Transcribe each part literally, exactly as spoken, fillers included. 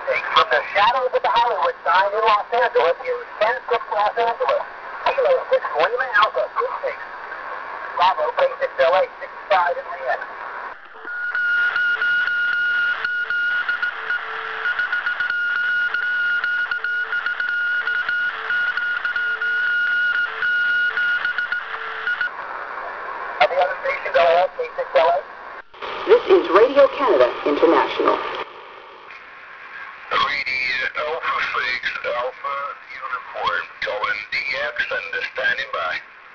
From the shadows of the Hollywood sign in Los Angeles in ten six Los Angeles. Kilo six Lima Alpha, three six. Bravo, basic L A, sixty-five in Leanne. At the other station, go ahead, basic L A. This is Radio Canada International. Radio Alpha six, Alpha Uniform, calling D X and standing by.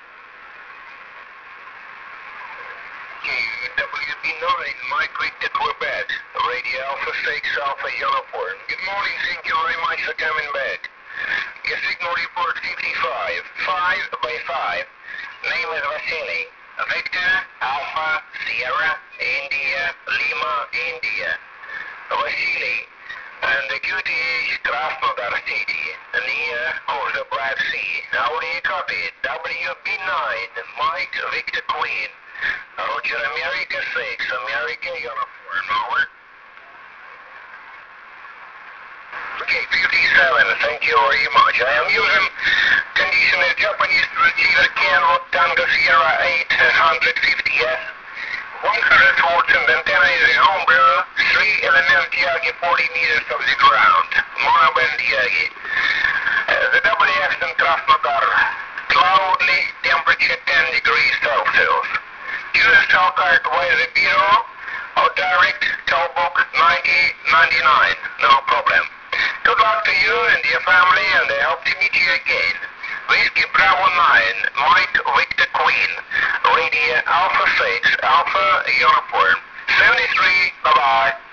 Q W B nine, Mike Victor Quebec, Radio Alpha six, Alpha Uniform. Good morning, thank you very much for coming back. Your signal report fifty-five, five by five. Name is Vasily. Victor, Alpha, Sierra, India, Lima, India. Vasily, and the Q T H Krasnodar City, near of the Black Sea. Now do you copy? W B nine, Mike Victor Queen. Roger, America six, America Uniform, over. Okay, fifty-seven, thank you very much. I am using conditioner Japanese receiver Kano Tango Sierra eight fifty S. one hundred watts and antenna is in Umbro, three element Yagi, forty meters of the ground. Monoband Yagi. Uh, the W X in Krasnodar, cloudy, temperature ten degrees Celsius. Use cell card via the bureau or direct call book ninety ninety-nine, no problem. Good luck to you and your family, and I hope to meet you again. Whiskey Bravo nine, Mike Victor Queen, Radio Alpha six, Alpha Uniform, seventy-three, bye-bye.